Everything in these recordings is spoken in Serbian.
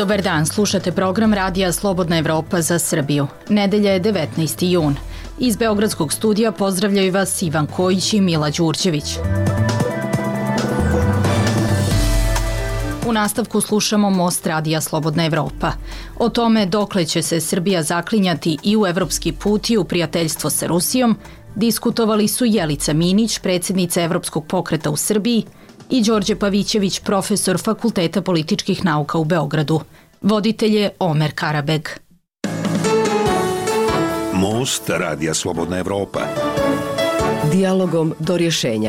Dobar dan, slušate program Radija Slobodna Evropa za Srbiju. Nedelja je 19. jun. Iz Beogradskog studija pozdravljaju vas Ivan Kojić i Mila Đurđević. U nastavku slušamo Most Radija Slobodna Evropa. O tome dokle će se Srbija zaklinjati i u evropski put i u prijateljstvo sa Rusijom, diskutovali su Jelica Minić, predsjednica Evropskog pokreta u Srbiji, i Đorđe Pavićević, profesor Fakulteta političkih nauka u Beogradu. Voditelj je Omer Karabeg. Most Radija Slobodna Evropa. Dijalogom do rješenja.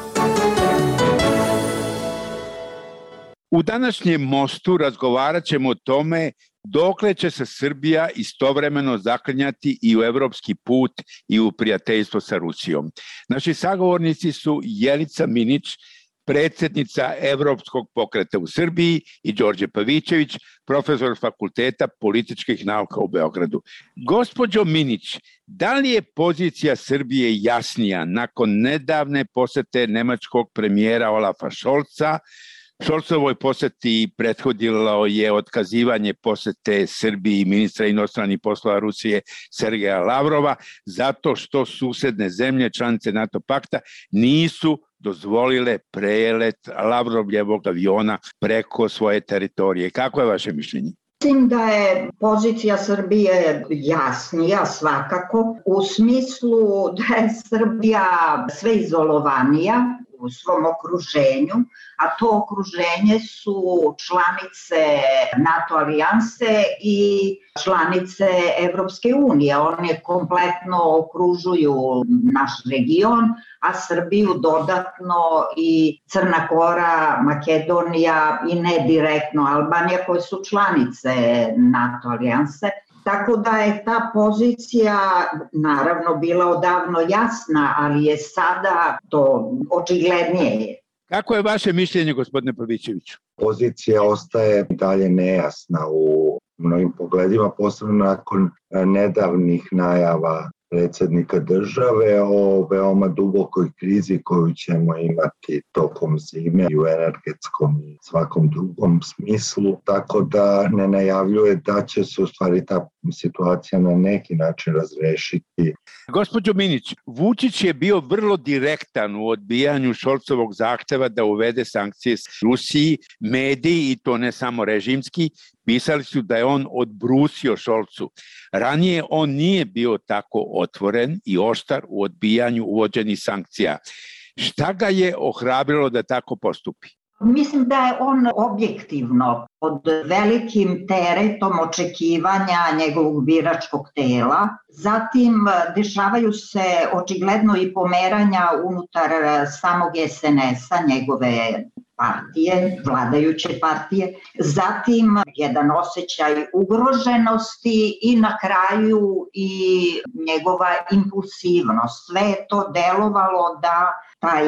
U današnjem mostu razgovarat ćemo o tome dokle će se Srbija istovremeno zaklinjati i u evropski put i u prijateljstvo sa Rusijom. Naši sagovornici su Jelica Minić, predsjednica Evropskog pokreta u Srbiji, i Đorđe Pavićević, profesor Fakulteta političkih nauka u Beogradu. Gospođo Minić, da li je pozicija Srbije jasnija nakon nedavne posete nemačkog premijera Olafa Scholza? Scholzovoj poseti prethodilo je otkazivanje posete Srbiji ministra inostranih poslova Rusije Sergeja Lavrova zato što susedne zemlje, članice NATO pakta, nisu dozvolile prelet Lavrovljevog aviona preko svoje teritorije. Kako je vaše mišljenje? Mislim da je pozicija Srbije jasnija svakako, u smislu da je Srbija sve izolovanija u svom okruženju, a to okruženje su članice NATO alijanse i članice Evropske unije. One kompletno okružuju naš region, a Srbiju dodatno i Crna Gora, Makedonija i ne direktno Albanija, koje su članice NATO alijanse. Tako da je ta pozicija naravno bila odavno jasna, ali je sada to očiglednije. Kako je vaše mišljenje, gospodine Pavićeviću? Pozicija ostaje dalje nejasna u mnogim pogledima, posebno nakon nedavnih najava predsjednika države o veoma dubokoj krizi koju ćemo imati tokom zime i u energetskom i svakom drugom smislu, tako da ne najavljuje da će se u stvari ta situacija na neki način razrešiti. Gospođo Minić, Vučić je bio vrlo direktan u odbijanju Scholzovog zahteva da uvede sankcije Rusiji. Mediji, i to ne samo režimski, pisali su da je on odbrusio Scholzu. Ranije on nije bio tako otvoren i oštar u odbijanju uvođenih sankcija. Šta ga je ohrabrilo da tako postupi? Mislim da je on objektivno pod velikim teretom očekivanja njegovog biračkog tela. Zatim dešavaju se očigledno i pomeranja unutar samog SNS-a, njegove partije, vladajuće partije. Zatim jedan osjećaj ugroženosti i na kraju i njegova impulsivnost. Sve je to delovalo da taj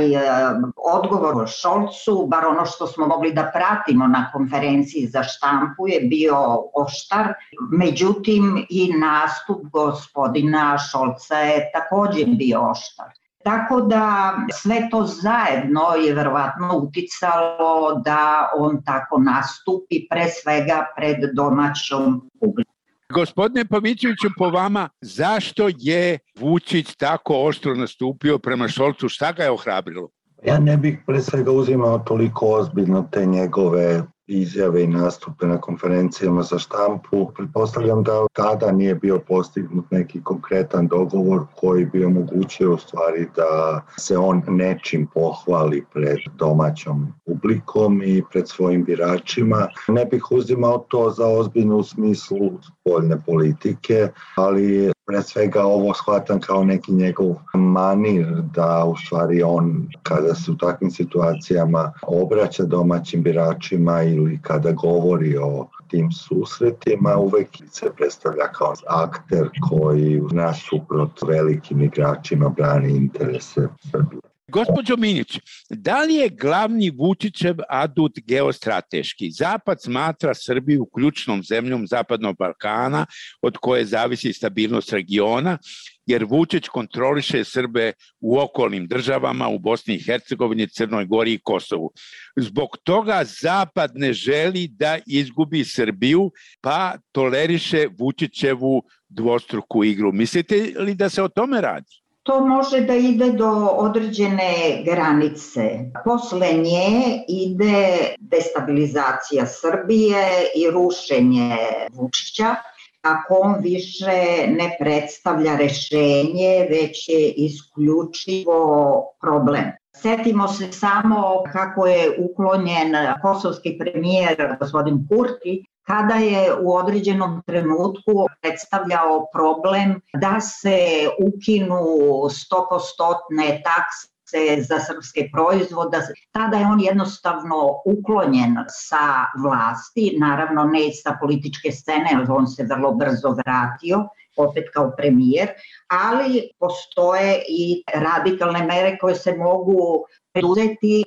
odgovor Scholzu, bar ono što smo mogli da pratimo na konferenciji za štampu, je bio oštar. Međutim, i nastup gospodina Scholza je također bio oštar. Tako da sve to zajedno je verovatno uticalo da on tako nastupi, pre svega pred domaćom publikom. Gospodine Pavićeviću, po vama, zašto je Vučić tako oštro nastupio prema Scholzu? Šta ga je ohrabrilo? Ja ne bih pre svega uzimao toliko ozbiljno te njegove izjave i nastupe na konferencijama za štampu. Pretpostavljam da tada nije bio postignut neki konkretan dogovor koji bi omogućio u stvari da se on nečim pohvali pred domaćom publikom i pred svojim biračima. Ne bih uzimao to za ozbiljno u smislu spoljne politike, ali pre svega ovo shvatam kao neki njegov manir da u stvari on kada se u takvim situacijama obraća domaćim biračima ili kada govori o tim susretima uvek se predstavlja kao akter koji nasuprot velikim igračima brani interese Srbije. Gospođo Minić, da li je glavni Vučićev adut geostrateški? Zapad smatra Srbiju ključnom zemljom Zapadnog Balkana od koje zavisi stabilnost regiona, jer Vučić kontroliše Srbe u okolnim državama, u Bosni i Hercegovini, Crnoj Gori i Kosovu. Zbog toga Zapad ne želi da izgubi Srbiju, pa toleriše Vučićevu dvostruku igru. Mislite li da se o tome radi? To može da ide do određene granice. Posle nje ide destabilizacija Srbije i rušenje Vučića, ako on više ne predstavlja rešenje, već je isključivo problem. Setimo se samo kako je uklonjen kosovski premijer gospodin Kurti, kada je u određenom trenutku predstavljao problem da se ukinu 100% takse za srpske proizvode. Tada je on jednostavno uklonjen sa vlasti, naravno ne sa političke scene, jer on se vrlo brzo vratio, opet kao premijer, ali postoje i radikalne mere koje se mogu preduzeti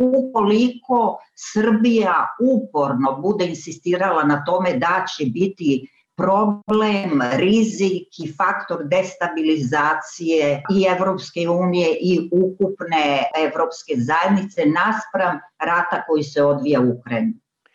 ukoliko Srbija uporno bude insistirala na tome da će biti problem, rizik i faktor destabilizacije i Evropske unije i ukupne evropske zajednice naspram rata koji se odvija u Ukrajini.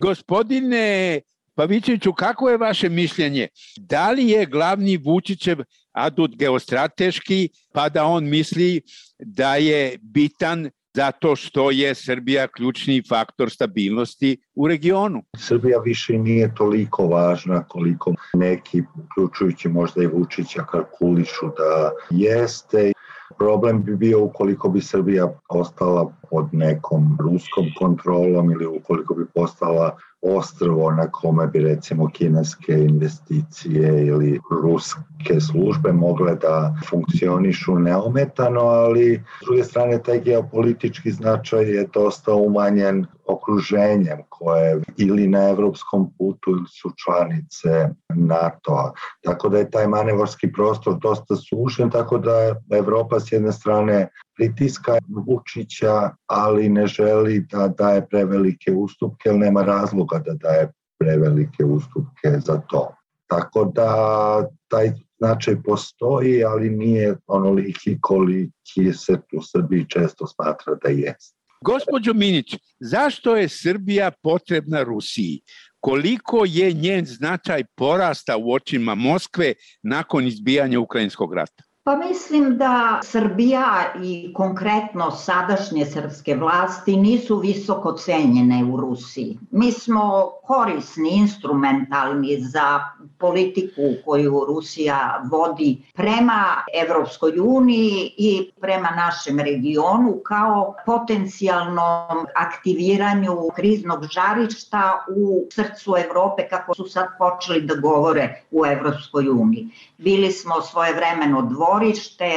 Gospodine Pavićeviću, kako je vaše mišljenje? Da li je glavni Vučićev adut geostrateški, pa da on misli da je bitan zato što je Srbija ključni faktor stabilnosti u regionu? Srbija više nije toliko važna koliko neki, uključujući možda i Vučića, kalkulišu da jeste. Problem bi bio ukoliko bi Srbija ostala pod nekom ruskom kontrolom ili ukoliko bi postala ostrvo na kome bi recimo kineske investicije ili ruske službe mogle da funkcionišu neometano, ali s druge strane taj geopolitički značaj je dosta umanjen okruženjem koje ili na evropskom putu ili su članice NATO-a. Tako da je taj manevarski prostor dosta sužen, tako da Evropa s jedne strane pritiska Vučića, ali ne želi da daje prevelike ustupke, jer nema razloga da daje prevelike ustupke za to. Tako da taj značaj postoji, ali nije onoliki koliki se u Srbiji često smatra da jeste. Gospođo Minić, zašto je Srbija potrebna Rusiji? Koliko je njen značaj porasta u očima Moskve nakon izbijanja Ukrajinskog rata? Pa mislim da Srbija i konkretno sadašnje srpske vlasti nisu visoko cenjene u Rusiji. Mi smo korisni, instrumentalni za politiku koju Rusija vodi prema Evropskoj uniji i prema našem regionu kao potencijalnom aktiviranju kriznog žarišta u srcu Evrope, kako su sad počeli da govore u Evropskoj uniji. Bili smo svojevremeno dvorište,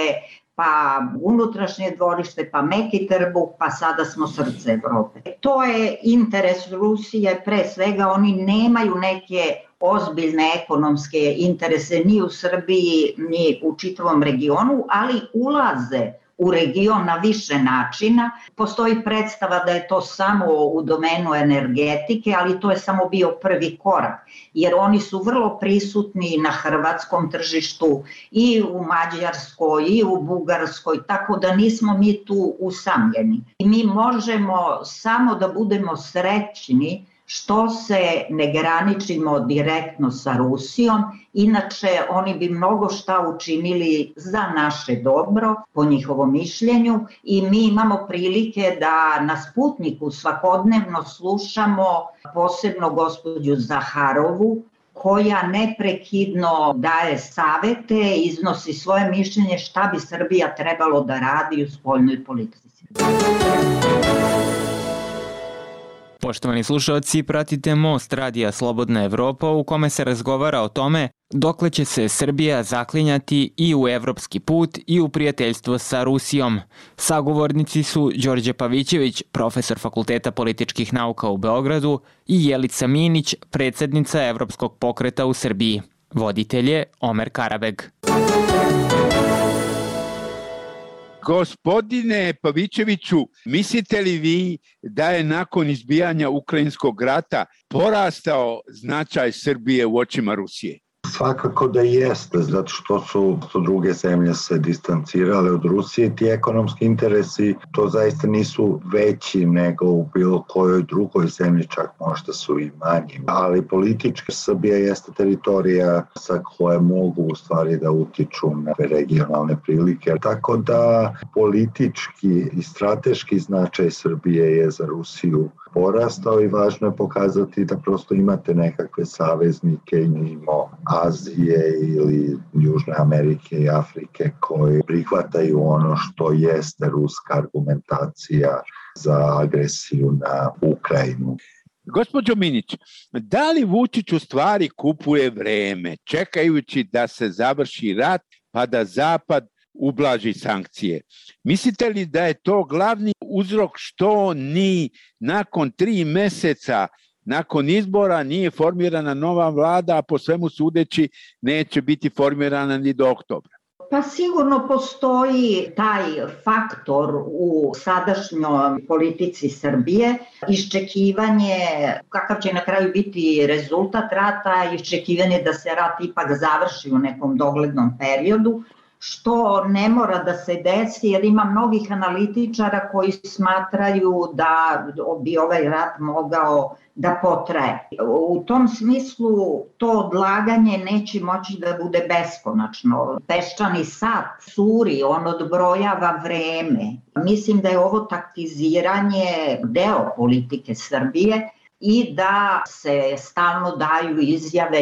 pa unutrašnje dvorište, pa meki trbuh, pa sada smo srce Evrope. To je interes Rusije, pre svega oni nemaju neke ozbiljne ekonomske interese ni u Srbiji, ni u čitavom regionu, ali ulaze u region na više načina. Postoji predstava da je to samo u domenu energetike, ali to je samo bio prvi korak, jer oni su vrlo prisutni na hrvatskom tržištu i u Mađarskoj i u Bugarskoj, tako da nismo mi tu usamljeni. I mi možemo samo da budemo srećni što se ne graničimo direktno sa Rusijom, inače oni bi mnogo šta učinili za naše dobro, po njihovom mišljenju, i mi imamo prilike da na Sputniku svakodnevno slušamo posebno gospođu Zaharovu, koja neprekidno daje savete, iznosi svoje mišljenje šta bi Srbija trebalo da radi u spoljnoj politici. Poštovani slušalci, pratite Most Radija Slobodna Evropa u kome se razgovara o tome dokle će se Srbija zaklinjati i u evropski put i u prijateljstvo sa Rusijom. Sagovornici su Đorđe Pavićević, profesor Fakulteta političkih nauka u Beogradu, i Jelica Minić, predsednica Evropskog pokreta u Srbiji. Voditelj je Omer Karabeg. Gospodine Pavićeviću, mislite li vi da je nakon izbijanja Ukrajinskog rata porastao značaj Srbije u očima Rusije? Svakako da jeste, zato što su druge zemlje se distancirale od Rusije. Ti ekonomski interesi to zaista nisu veći nego u bilo kojoj drugoj zemlji, čak možda su i manji. Ali politički Srbija jeste teritorija sa koje mogu u stvari da utiču na regionalne prilike. Tako da politički i strateški značaj Srbije je za Rusiju porastao i važno je pokazati da prosto imate nekakve saveznike mimo Azije ili Južne Amerike i Afrike koji prihvataju ono što jeste ruska argumentacija za agresiju na Ukrajinu. Gospođo Minić, da li Vučić u stvari kupuje vreme čekajući da se završi rat pa da Zapad ublaži sankcije? Mislite li da je to glavni uzrok što ni nakon 3 meseca nakon izbora nije formirana nova vlada, a po svemu sudeći neće biti formirana ni do oktobra? Pa sigurno postoji taj faktor u sadašnjoj politici Srbije, iščekivanje kakav će na kraju biti rezultat rata, iščekivanje da se rat ipak završi u nekom doglednom periodu, što ne mora da se desi jer ima mnogih analitičara koji smatraju da bi ovaj rat mogao da potraje. U tom smislu to odlaganje neće moći da bude beskonačno. Peščani sat curi, on odbrojava vreme. Mislim da je ovo taktiziranje deo politike Srbije i da se stalno daju izjave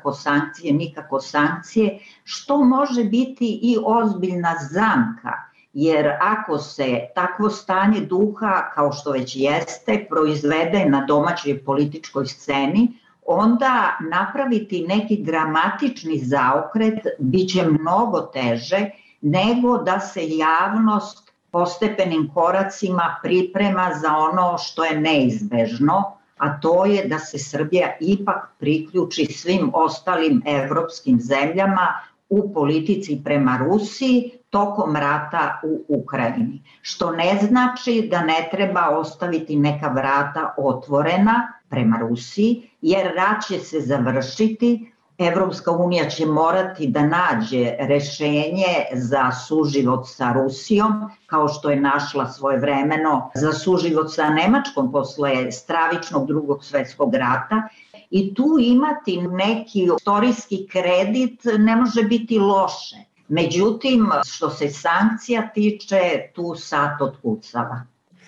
nikako sankcije, što može biti i ozbiljna zamka. Jer ako se takvo stanje duha, kao što već jeste, proizvede na domaćoj političkoj sceni, onda napraviti neki dramatični zaokret biće mnogo teže nego da se javnost postepenim koracima priprema za ono što je neizbežno, a to je da se Srbija ipak priključi svim ostalim evropskim zemljama u politici prema Rusiji tokom rata u Ukrajini. Što ne znači da ne treba ostaviti neka vrata otvorena prema Rusiji, jer rat će se završiti, Evropska unija će morati da nađe rešenje za suživot sa Rusijom, kao što je našla svojevremeno za suživot sa Nemačkom posle stravičnog Drugog svetskog rata. I tu imati neki istorijski kredit ne može biti loše. Međutim, što se sankcija tiče, tu sat otkucava.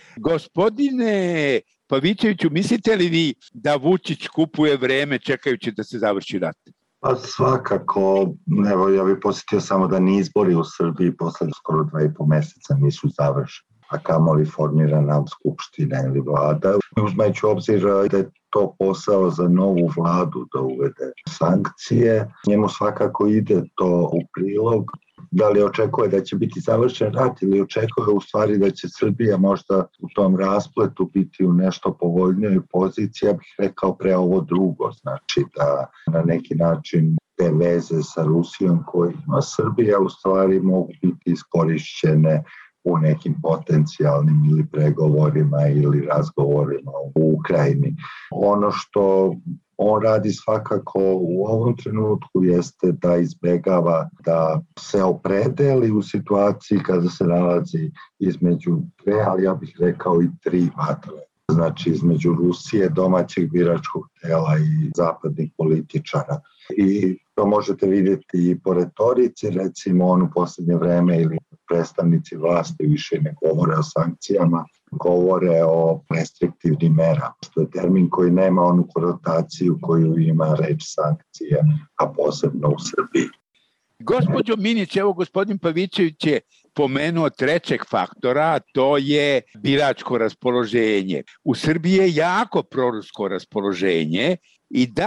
Gospodine Pavićeviću, mislite li vi da Vučić kupuje vreme čekajući da se završi rat? Pa svakako, evo ja bih posjetio samo da ni izbori u Srbiji posle skoro 2,5 meseca nisu završeni, a kamoli formirana skupština ili vlada. Uzmajući obzir da je to posao za novu vladu da uvede sankcije, njemu svakako ide to u prilog. Da li očekuje da će biti završen rat ili očekuje u stvari da će Srbija možda u tom raspletu biti u nešto povoljnijoj poziciji, ja bih rekao pre ovo drugo, znači da na neki način te veze sa Rusijom koje ima Srbija u stvari mogu biti iskorišćene u nekim potencijalnim ili pregovorima ili razgovorima u Ukrajini. Ono što on radi svakako u ovom trenutku jeste da izbegava da se opredeli u situaciji kada se nalazi između 2, ali ja bih rekao i 3 vatre. Znači između Rusije, domaćeg biračkog tela i zapadnih političara. I to možete vidjeti i po retorici, recimo on u posljednje vreme ili predstavnici vlasti više ne govore o sankcijama, govore o restriktivnim merama, što je termin koji nema onu konotaciju koju ima reč sankcije, a posebno u Srbiji. Gospođo Minić, evo gospodin Pavićević je pomenuo trećeg faktora, to je biračko raspoloženje. U Srbiji je jako prorusko raspoloženje i da li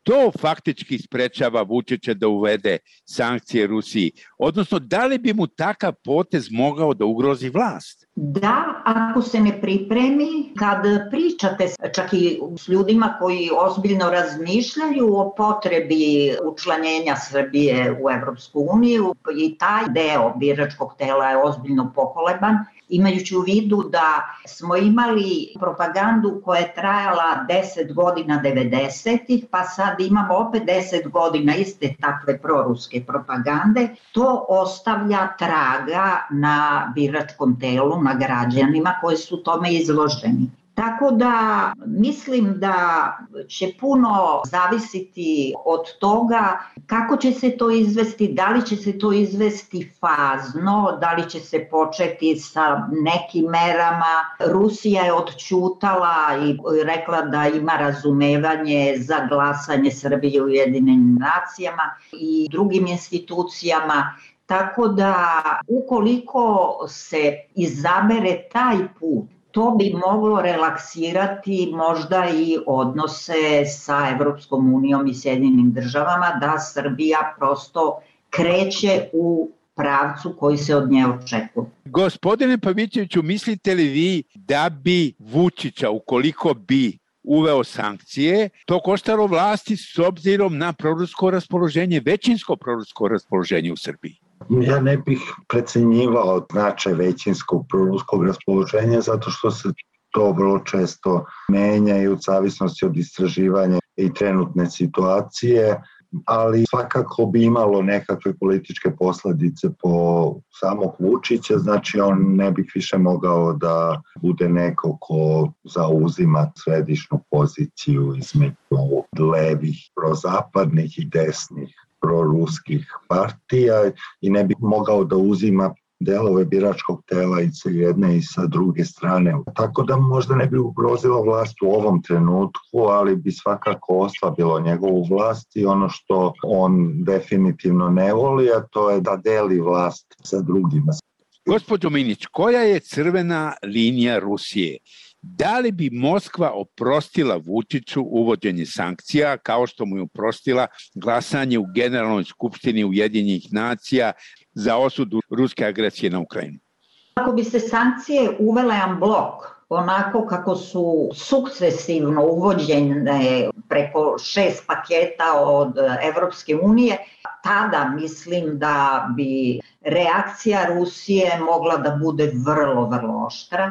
to faktički sprečava Vučića da uvede sankcije Rusiji? Odnosno, da li bi mu takav potez mogao da ugrozi vlast? Da, ako se ne pripremi, kad pričate čak i s ljudima koji ozbiljno razmišljaju o potrebi učlanjenja Srbije u Evropsku uniju, i taj deo biračkog tela je ozbiljno pokoleban, imajući u vidu da smo imali propagandu koja je trajala 10 godina 90-ih, pa sad imamo opet 10 godina iste takve proruske propagande, to ostavlja traga na biračkom telu, na građanima koji su tome izloženi. Tako da mislim da će puno zavisiti od toga kako će se to izvesti, da li će se to izvesti fazno, da li će se početi sa nekim merama. Rusija je odćutala i rekla da ima razumevanje za glasanje Srbije u Ujedinjenim nacijama i drugim institucijama. Tako da ukoliko se izabere taj put, to bi moglo relaksirati možda i odnose sa Evropskom unijom i Sjedinjenim državama, da Srbija prosto kreće u pravcu koji se od nje očekuje. Gospodine Pavićeviću, mislite li vi da bi Vučića, ukoliko bi uveo sankcije, to koštalo vlasti s obzirom na prorusko raspoloženje, većinsko prorusko raspoloženje u Srbiji? Ja ne bih precenjivao značaj većinskog proruskog raspoloženja zato što se to vrlo često menja i u zavisnosti od istraživanja i trenutne situacije, ali svakako bi imalo nekakve političke posledice po samog Vučića, znači on ne bi više mogao da bude neko ko zauzima središnu poziciju između levih, prozapadnih i desnih proruskih partija i ne bi mogao da uzima delove biračkog tela i sa jedne i sa druge strane. Tako da možda ne bi ugrozilo vlast u ovom trenutku, ali bi svakako oslabilo njegovu vlast i ono što on definitivno ne voli, a to je da deli vlast sa drugima. Gospođo Minić, koja je crvena linija Rusije? Da li bi Moskva oprostila Vučiću uvođenje sankcija kao što mu je oprostila glasanje u Generalnoj skupštini Ujedinjenih nacija za osudu ruske agresije na Ukrajinu? Ako bi se sankcije uvele en blok, onako kako su sukcesivno uvođene preko 6 paketa od Evropske unije, tada mislim da bi reakcija Rusije mogla da bude vrlo, vrlo oštra.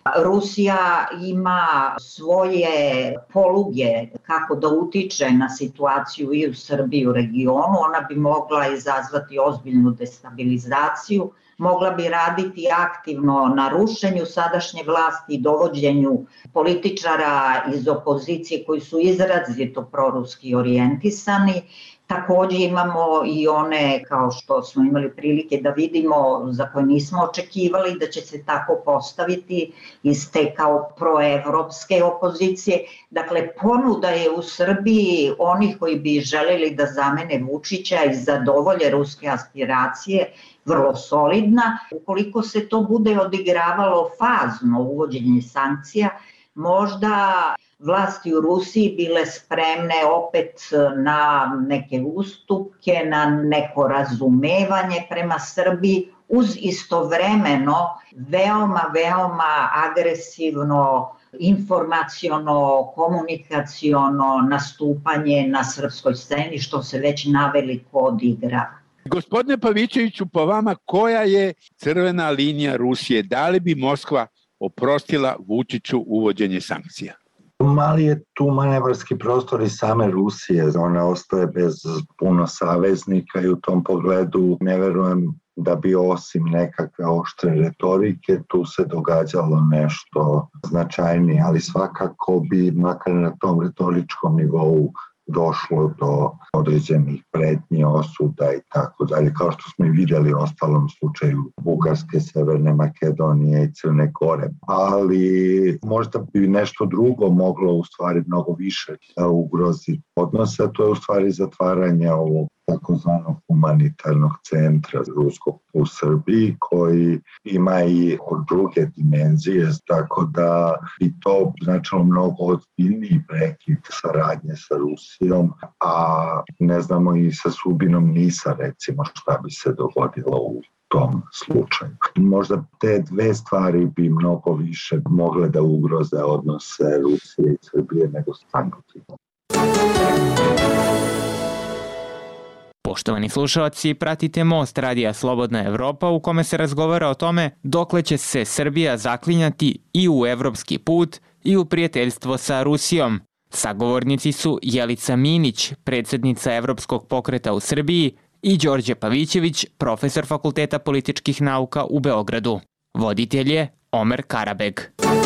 Rusija ima svoje poluge kako da utiče na situaciju i u Srbiji i u regionu. Ona bi mogla izazvati ozbiljnu destabilizaciju, mogla bi raditi aktivno na rušenju sadašnje vlasti i dovođenju političara iz opozicije koji su izrazito proruski orijentisani. Takođe imamo i one, kao što smo imali prilike da vidimo, za koje nismo očekivali da će se tako postaviti iz te kao proevropske opozicije. Dakle, ponuda je u Srbiji onih koji bi želeli da zamene Vučića i zadovolje ruske aspiracije vrlo solidna. Ukoliko se to bude odigravalo fazno uvođenje sankcija, možda vlasti u Rusiji bile spremne opet na neke ustupke, na neko razumevanje prema Srbiji, uz istovremeno veoma agresivno, informaciono, komunikaciono nastupanje na srpskoj sceni, što se već naveliko odigrava. Gospodine Pavićeviću, po vama koja je crvena linija Rusije? Da li bi Moskva oprostila Vučiću uvođenje sankcija? Mali je tu manevarski prostor i same Rusije, ona ostaje bez puno saveznika i u tom pogledu ne verujem da bi osim nekakve oštre retorike tu se događalo nešto značajnije, ali svakako bi makar na tom retoričkom nivou došlo do određenih pretnji, osuda i tako dalje, kao što smo i vidjeli u ostalom slučaju Bugarske, Severne Makedonije i Crne Gore. Ali možda bi nešto drugo moglo u stvari mnogo više da ugrozi odnose, to je u stvari zatvaranje ovog takozvanog humanitarnog centra ruskog u Srbiji, koji ima i druge dimenzije, tako da bi to značilo mnogo ozbiljniji prekid saradnje sa Rusijom, a ne znamo i sa sudbinom NIS-a, recimo, šta bi se dogodilo u tom slučaju. Možda te dve stvari bi mnogo više mogle da ugroze odnose Rusije i Srbije nego sankcije. Poštovani slušalci, pratite Most Radija Slobodna Evropa u kome se razgovara o tome dokle će se Srbija zaklinjati i u evropski put i u prijateljstvo sa Rusijom. Sagovornici su Jelica Minić, predsjednica Evropskog pokreta u Srbiji, i Đorđe Pavićević, profesor Fakulteta političkih nauka u Beogradu. Voditelj je Omer Karabeg.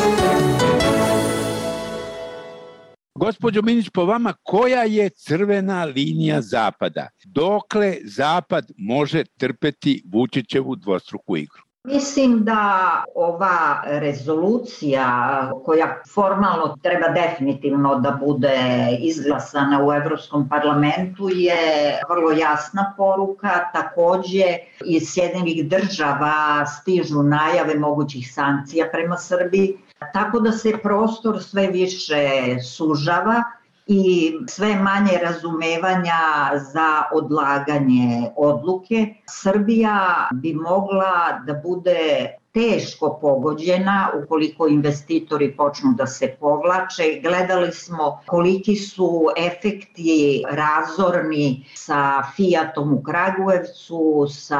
Gospođo Minić, po vama, koja je crvena linija Zapada? Dokle Zapad može trpeti Vučićevu dvostruku igru? Mislim da ova rezolucija koja formalno treba definitivno da bude izglasana u Evropskom parlamentu je vrlo jasna poruka. Takođe iz Sjedinjenih Država stižu najave mogućih sankcija prema Srbiji, tako da se prostor sve više sužava i sve manje razumevanja za odlaganje odluke. Srbija bi mogla da bude teško pogođena ukoliko investitori počnu da se povlače. Gledali smo koliki su efekti razorni sa Fiatom u Kragujevcu, sa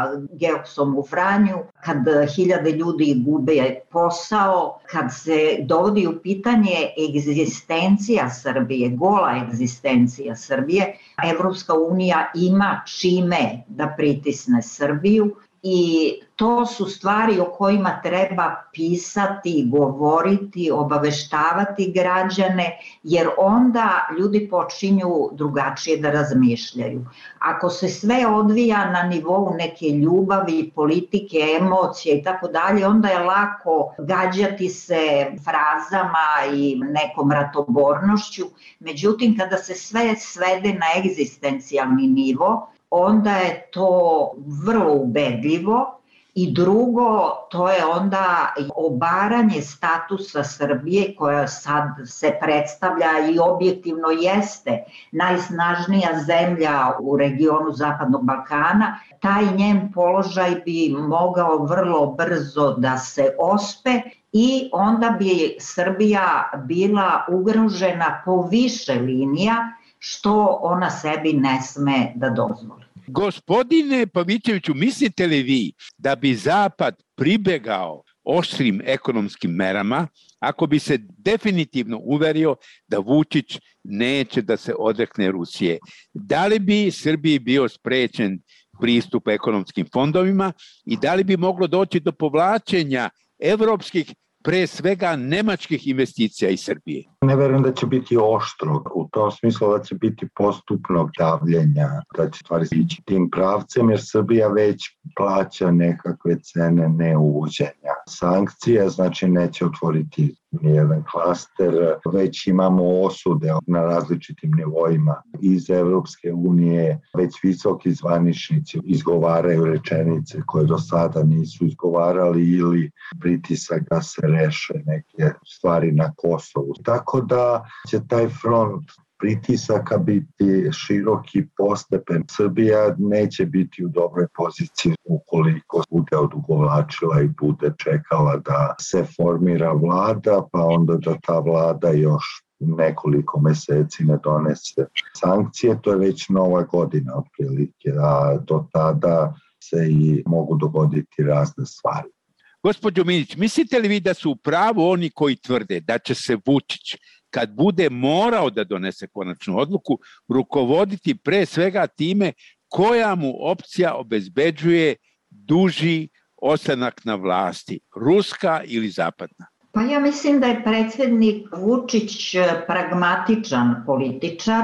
Geoksom u Vranju, kad hiljade ljudi gube posao, kad se dovodi u pitanje egzistencija Srbije, gola egzistencija Srbije. Evropska unija ima čime da pritisne Srbiju. I to su stvari o kojima treba pisati, govoriti, obaveštavati građane, jer onda ljudi počinju drugačije da razmišljaju. Ako se sve odvija na nivou neke ljubavi, politike, emocije i tako dalje, onda je lako gađati se frazama i nekom ratobornošću. Međutim, kada se sve svede na egzistencijalni nivo, onda je to vrlo ubedljivo i drugo, to je onda obaranje statusa Srbije koja sad se predstavlja i objektivno jeste najsnažnija zemlja u regionu Zapadnog Balkana. Taj njen položaj bi mogao vrlo brzo da se ospe i onda bi Srbija bila ugrožena po više linija, što ona sebi ne sme da dozvoli. Gospodine Pavićeviću, mislite li vi da bi Zapad pribegao oštrim ekonomskim merama ako bi se definitivno uverio da Vučić neće da se odrekne Rusije? Da li bi Srbiji bio sprečen pristup ekonomskim fondovima i da li bi moglo doći do povlačenja evropskih, pre svega nemačkih investicija iz Srbije? Ne verujem da će biti oštro, u tom smislu da će biti postupnog davljenja, da će stvari ići tim pravcem, jer Srbija već plaća nekakve cene neuvođenja sankcija, znači neće otvoriti nijedan klaster, već imamo osude na različitim nivoima iz Evropske unije, već visoki zvaničnici izgovaraju rečenice koje do sada nisu izgovarali ili pritisak da se reše neke stvari na Kosovu. Tako da će taj front pritisaka biti široki, postepen. Srbija neće biti u dobroj poziciji ukoliko bude odugovlačila i bude čekala da se formira vlada, pa onda da ta vlada još nekoliko meseci ne donese sankcije. To je već nova godina otprilike, a do tada se i mogu dogoditi razne stvari. Gospođo Minić, mislite li vi da su u pravu oni koji tvrde da će se Vučić, kad bude morao da donese konačnu odluku, rukovoditi pre svega time koja mu opcija obezbeđuje duži ostanak na vlasti, ruska ili zapadna? Pa ja mislim da je predsjednik Vučić pragmatičan političar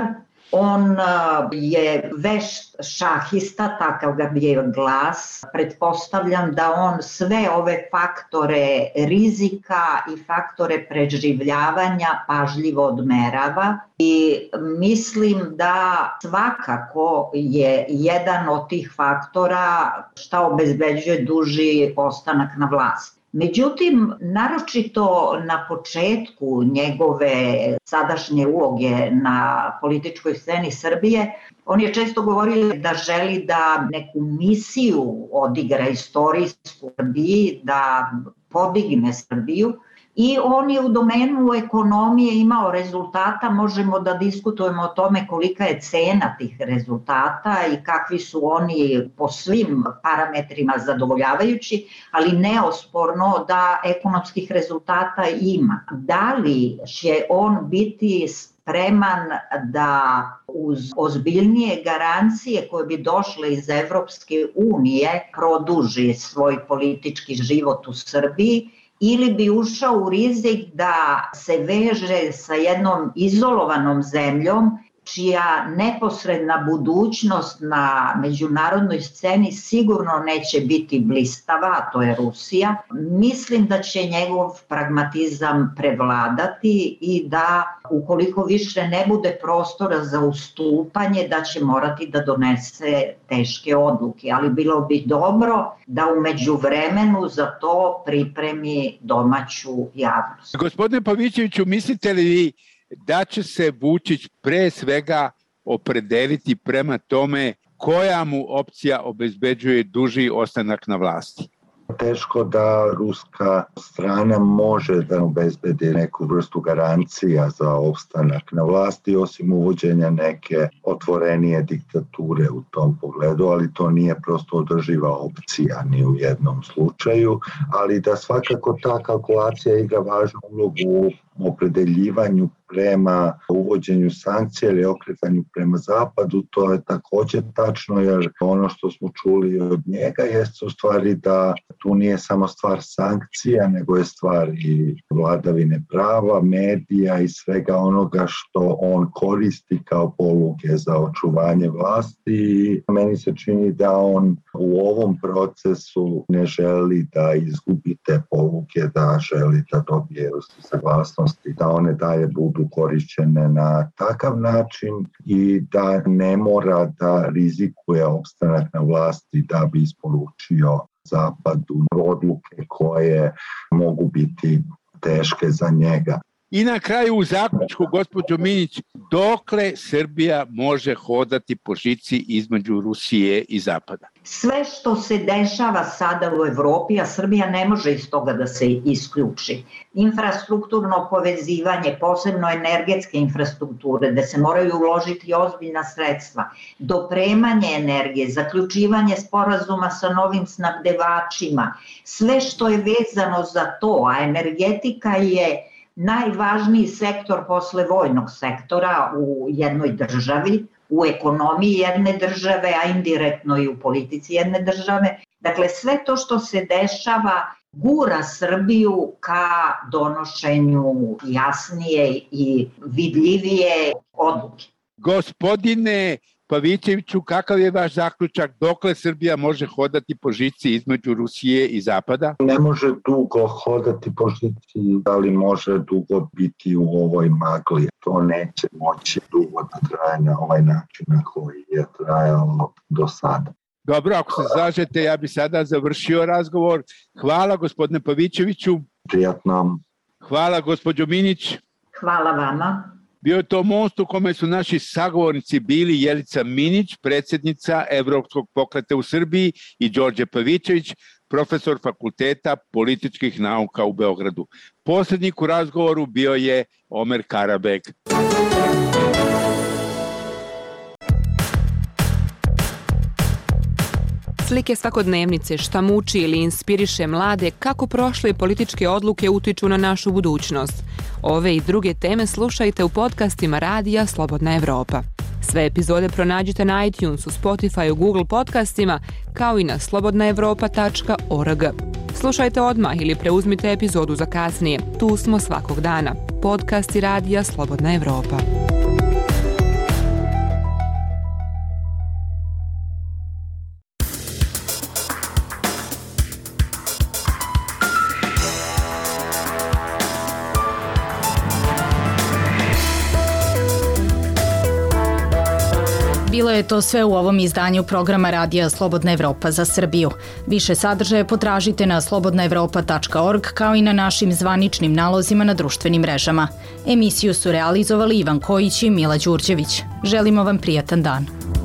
On je vešt šahista, takav ga je glas. Pretpostavljam da on sve ove faktore rizika i faktore preživljavanja pažljivo odmerava i mislim da svakako je jedan od tih faktora šta obezbeđuje duži ostanak na vlasti. Međutim, naročito na početku njegove sadašnje uloge na političkoj sceni Srbije, on je često govorio da želi da neku misiju odigra istorijsku Srbiji, da podigne Srbiju. I on je u domenu ekonomije imao rezultata, možemo da diskutujemo o tome kolika je cena tih rezultata i kakvi su oni po svim parametrima zadovoljavajući, ali neosporno da ekonomskih rezultata ima. Da li će on biti spreman da uz ozbiljnije garancije koje bi došle iz Evropske unije produži svoj politički život u Srbiji, ili bi ušao u rizik da se veže sa jednom izolovanom zemljom čija neposredna budućnost na međunarodnoj sceni sigurno neće biti blistava, a to je Rusija. Mislim da će njegov pragmatizam prevladati i da ukoliko više ne bude prostora za ustupanje, da će morati da donese teške odluke, ali bilo bi dobro da u međuvremenu za to pripremi domaću javnost. Gospodine Pavićeviću, mislite li vi da će se Vučić pre svega opredeliti prema tome koja mu opcija obezbeđuje duži ostanak na vlasti? Teško da ruska strana može da obezbedi neku vrstu garancija za opstanak na vlasti, osim uvođenja neke otvorenije diktature u tom pogledu, ali to nije prosto održiva opcija ni u jednom slučaju, ali da svakako ta kalkulacija igra važnu ulogu u opredeljivanju prema uvođenju sankcija ili okretanju prema zapadu, to je također tačno, jer ono što smo čuli od njega jeste u stvari da tu nije samo stvar sankcija, nego je stvar i vladavine prava, medija i svega onoga što on koristi kao poluge za očuvanje vlasti. Meni se čini da on u ovom procesu ne želi da izgubi te poluge, da želi da dobije saglasnosti, da one dalje budu korišćene na takav način i da ne mora da rizikuje opstanak na vlasti da bi isporučio zapadu odluke koje mogu biti teške za njega. I na kraju u zaključku, gospođo Minić, dokle Srbija može hodati po žici između Rusije i Zapada? Sve što se dešava sada u Evropi, a Srbija ne može iz toga da se isključi. Infrastrukturno povezivanje, posebno energetske infrastrukture, da se moraju uložiti ozbiljna sredstva, dopremanje energije, zaključivanje sporazuma sa novim snabdevačima, sve što je vezano za to, a energetika je najvažniji sektor posle vojnog sektora u jednoj državi, u ekonomiji jedne države, a indirektno i u politici jedne države. Dakle, sve to što se dešava gura Srbiju ka donošenju jasnije i vidljivije odluke. Gospodine Pavićeviću, kakav je vaš zaključak? Dokle Srbija može hodati po žici između Rusije i Zapada? Ne može dugo hodati po žici, ali može dugo biti u ovoj magli. To neće moći dugo da traje na ovaj način na koji je trajalo do sada. Dobro, ako se slažete, ja bi sada završio razgovor. Hvala gospodine Pavićeviću. Prijatno. Hvala gospođo Minić. Hvala vama. Bio je to most u kome su naši sagovornici bili Jelica Minić, predsjednica Evropskog pokreta u Srbiji, i Đorđe Pavićević, profesor Fakulteta političkih nauka u Beogradu. Poslednik u razgovoru bio je Omer Karabeg. Slike svakodnevnice, šta muči ili inspiriše mlade, kako prošle političke odluke utiču na našu budućnost. Ove i druge teme slušajte u podcastima Radija Slobodna Evropa. Sve epizode pronađite na iTunesu, Spotifyu, Google podcastima, kao i na slobodnaevropa.org. Slušajte odmah ili preuzmite epizodu za kasnije. Tu smo svakog dana. Podcasti Radija Slobodna Evropa. Bilo je to sve u ovom izdanju programa Radija Slobodna Evropa za Srbiju. Više sadržaje potražite na slobodnaevropa.org kao i na našim zvaničnim nalozima na društvenim mrežama. Emisiju su realizovali Ivan Kojić i Mila Đurđević. Želimo vam prijatan dan.